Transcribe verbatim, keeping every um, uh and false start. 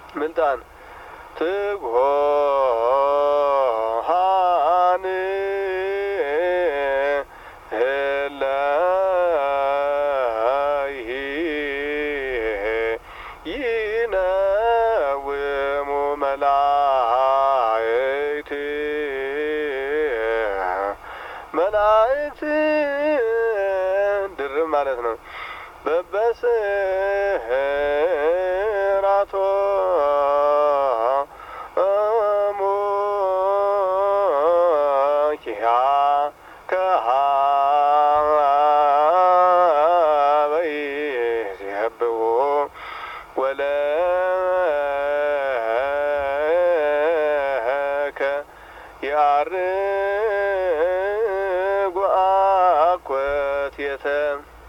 ምልጣን ትጉሃን እለይሂ ይነውሙ መላእክት መላእክት ድርብ ማለት ነው። በበስራቶ እሙ ኪያ ከሀበይ ሲህብዎ ወለከ ያርጉ አኮቴተ